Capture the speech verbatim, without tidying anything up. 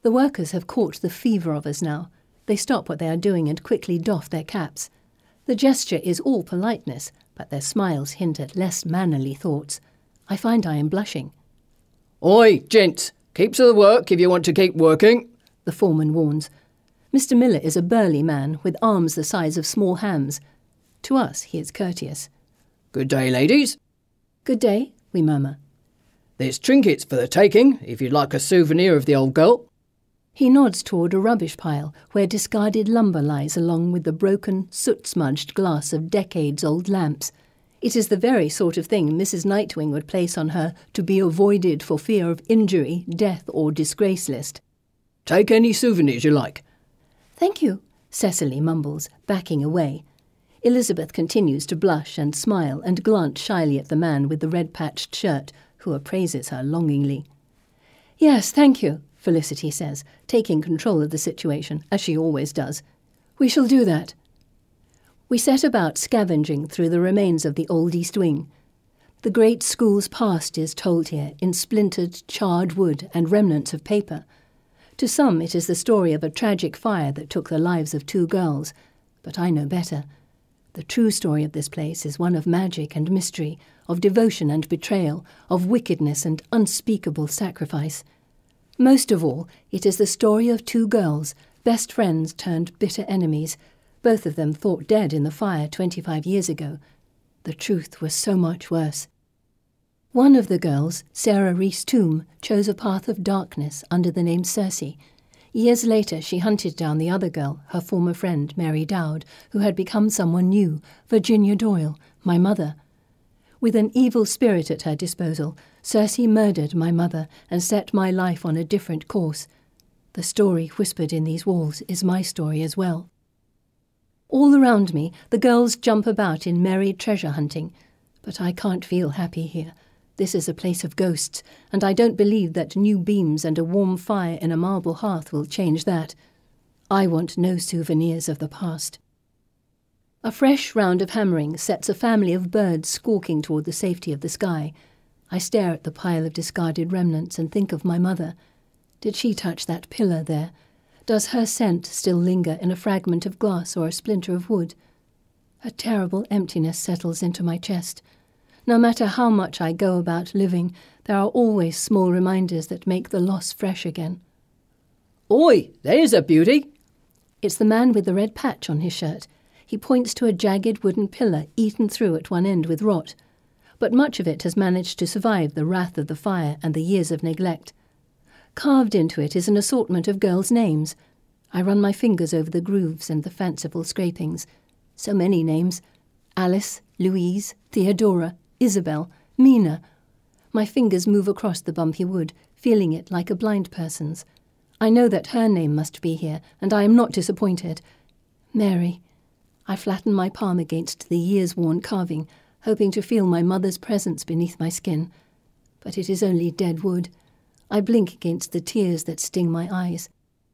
The workers have caught the fever of us now. They stop what they are doing and quickly doff their caps. The gesture is all politeness, but their smiles hint at less mannerly thoughts. I find I am blushing. "Oi, gents, keep to the work if you want to keep working," the foreman warns. Mister Miller is a burly man with arms the size of small hams. To us he is courteous. "Good day, ladies." "Good day," we murmur. "There's trinkets for the taking, if you'd like a souvenir of the old girl." He nods toward a rubbish pile where discarded lumber lies along with the broken, soot-smudged glass of decades-old lamps. It is the very sort of thing Missus Nightwing would place on her to be avoided for fear of injury, death or disgrace list. "Take any souvenirs you like." "Thank you," Cecily mumbles, backing away. Elizabeth continues to blush and smile and glance shyly at the man with the red-patched shirt, who appraises her longingly. "Yes, thank you," Felicity says, taking control of the situation, as she always does. "We shall do that." We set about scavenging through the remains of the old East Wing. The great school's past is told here in splintered, charred wood and remnants of paper. To some it is the story of a tragic fire that took the lives of two girls, but I know better. The true story of this place is one of magic and mystery, of devotion and betrayal, of wickedness and unspeakable sacrifice. Most of all, it is the story of two girls, best friends turned bitter enemies, both of them thought dead in the fire twenty-five years ago. The truth was so much worse. One of the girls, Sarah Reese Toome, chose a path of darkness under the name Circe. Years later, she hunted down the other girl, her former friend, Mary Dowd, who had become someone new, Virginia Doyle, my mother. With an evil spirit at her disposal, Circe murdered my mother and set my life on a different course. The story whispered in these walls is my story as well. All around me, the girls jump about in merry treasure hunting, but I can't feel happy here. This is a place of ghosts, and I don't believe that new beams and a warm fire in a marble hearth will change that. I want no souvenirs of the past. A fresh round of hammering sets a family of birds squawking toward the safety of the sky. I stare at the pile of discarded remnants and think of my mother. Did she touch that pillar there? Does her scent still linger in a fragment of glass or a splinter of wood? A terrible emptiness settles into my chest. No matter how much I go about living, there are always small reminders that make the loss fresh again. "Oi, there's a beauty!" It's the man with the red patch on his shirt. He points to a jagged wooden pillar eaten through at one end with rot, but much of it has managed to survive the wrath of the fire and the years of neglect. Carved into it is an assortment of girls' names. I run my fingers over the grooves and the fanciful scrapings. So many names. Alice, Louise, Theodora, Isabel, Mina. My fingers move across the bumpy wood, feeling it like a blind person's. I know that her name must be here, and I am not disappointed. Mary. I flatten my palm against the years-worn carving, hoping to feel my mother's presence beneath my skin. But it is only dead wood. I blink against the tears that sting my eyes.